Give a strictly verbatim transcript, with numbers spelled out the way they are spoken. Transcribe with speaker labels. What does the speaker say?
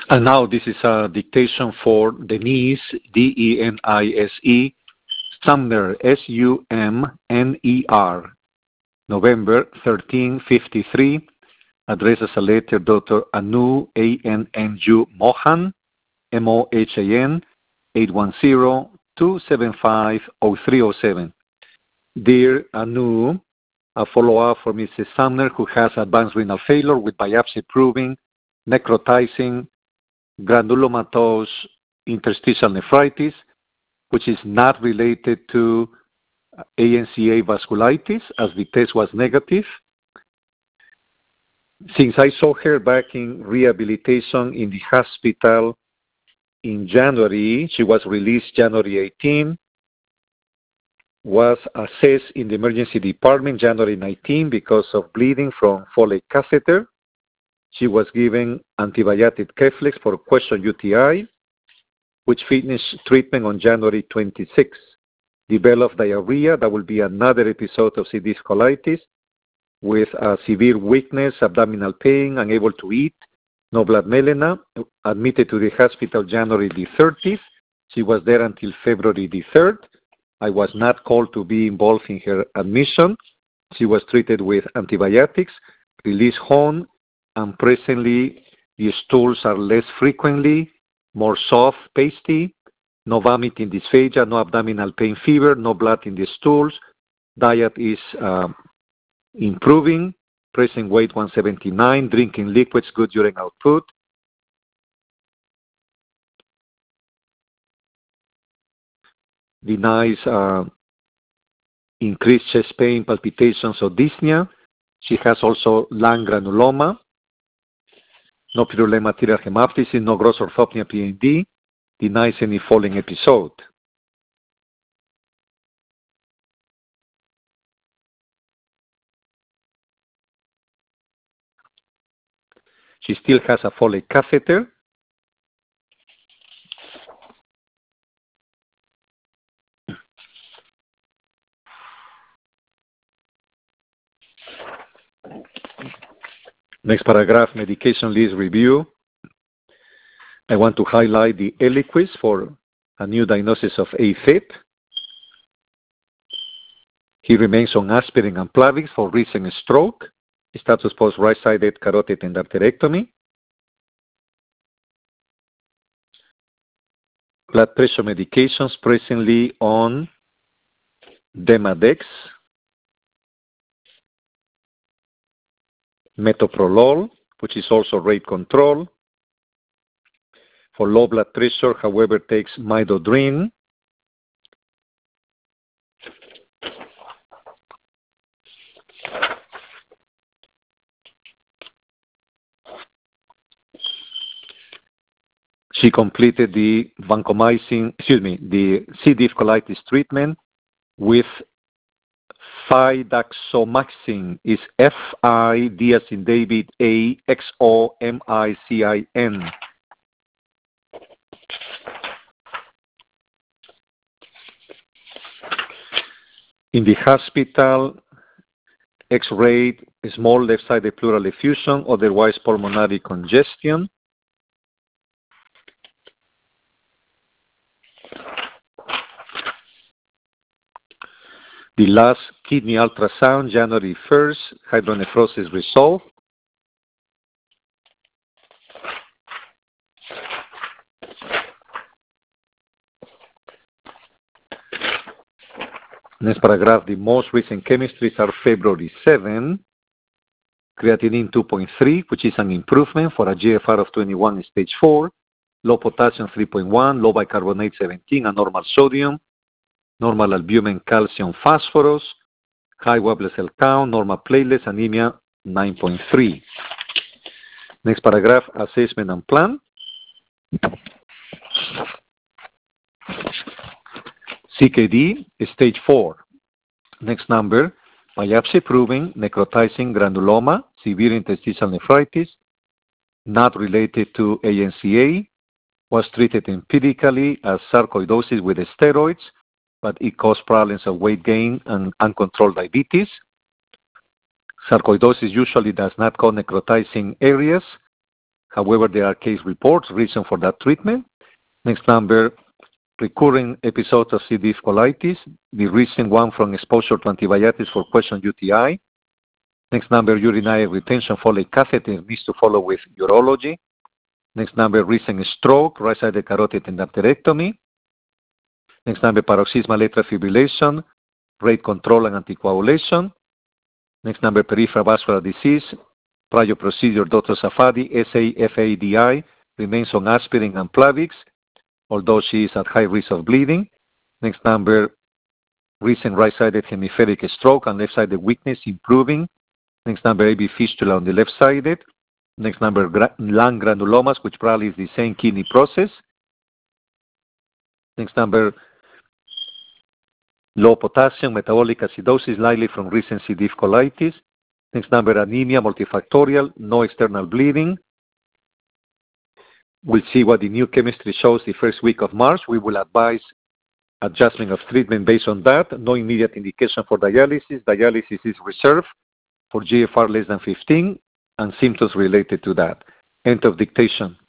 Speaker 1: And now this is a dictation for Denise, D E N I S E, Sumner, S U M N E R, November thirteen fifty-three, addresses a letter Doctor Anu, A N N U Mohan, M O H A N, eight one zero, two seven five, zero three zero seven. Dear Anu, a follow-up for Missus Sumner, who has advanced renal failure with biopsy proving necrotizing granulomatous interstitial nephritis, which is not related to A N C A vasculitis, as the test was negative. Since I saw her back in rehabilitation in the hospital in January, she was released January eighteenth, was assessed in the emergency department January nineteenth because of bleeding from Foley catheter. She was given antibiotic Keflex for question U T I, which finished treatment on January twenty-sixth. Developed diarrhea. That will be another episode of C. diff colitis with uh, severe weakness, abdominal pain, unable to eat, no blood melena. Admitted to the hospital January the thirtieth. She was there until February the third. I was not called to be involved in her admission. She was treated with antibiotics, released home, and presently the stools are less frequently, more soft, pasty, no vomiting, dysphagia, no abdominal pain, fever, no blood in the stools. Diet is uh, improving, present weight one seventy-nine, drinking liquids, good urine output. Denies uh, increased chest pain, palpitations, or dyspnea. She has also lung granuloma. No pyruvate arterial hemoptysis, no gross orthopnea P N D, denies any falling episode. She still has a Foley catheter. Next paragraph, medication list review. I want to highlight the Eliquis for a new diagnosis of AFib. He remains on aspirin and Plavix for recent stroke. Status post right-sided carotid endarterectomy. Blood pressure medications presently on Demodex, metoprolol, which is also rate control. For low blood pressure, however, takes midodrine. She completed the vancomycin, excuse me, the C. diff colitis treatment with fidaxomicin. Is F I D as in David A X O M I C I N. In the hospital, X-ray, small left-sided pleural effusion, otherwise pulmonary congestion. The last kidney ultrasound, January first, hydronephrosis resolved. Next paragraph, the most recent chemistries are February seventh, creatinine two point three, which is an improvement for a G F R of twenty-one in stage four, low potassium three point one, low bicarbonate seventeen, and normal sodium, normal albumin, calcium, phosphorus, high white blood cell count, normal platelets, anemia nine point three. Next paragraph, assessment and plan. C K D, stage four. Next number, biopsy proving necrotizing granuloma, severe interstitial nephritis, not related to A N C A, was treated empirically as sarcoidosis with steroids, but it caused problems of weight gain and uncontrolled diabetes. Sarcoidosis usually does not cause necrotizing areas. However, there are case reports, reason for that treatment. Next number, recurring episodes of C. diff colitis, the recent one from exposure to antibiotics for question U T I. Next number, urinary retention, folate catheter needs to follow with urology. Next number, recent stroke, right-sided carotid endarterectomy. Next number, paroxysmal atrial fibrillation, rate control and anticoagulation. Next number, peripheral vascular disease, prior procedure, Doctor Safadi, S A F A D I, remains on aspirin and Plavix, although she is at high risk of bleeding. Next number, recent right-sided hemispheric stroke and left-sided weakness improving. Next number, A V fistula on the left-sided. Next number, gra lung granulomas, which probably is the same kidney process. Next number, low potassium, metabolic acidosis, likely from recent C. diff colitis. Next number, anemia, multifactorial, no external bleeding. We'll see what the new chemistry shows the first week of March. We will advise adjustment of treatment based on that. No immediate indication for dialysis. Dialysis is reserved for G F R less than fifteen and symptoms related to that. End of dictation.